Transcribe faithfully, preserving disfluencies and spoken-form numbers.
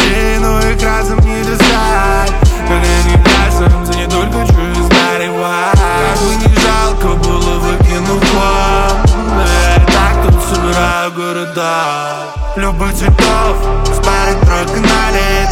людей, но их разом не достать. Когда не разом, за не только чужой старый вайб. Как бы не жалко было, выкинув хлам. Я и так тут собираю города любых цветов, с парой тройка налей.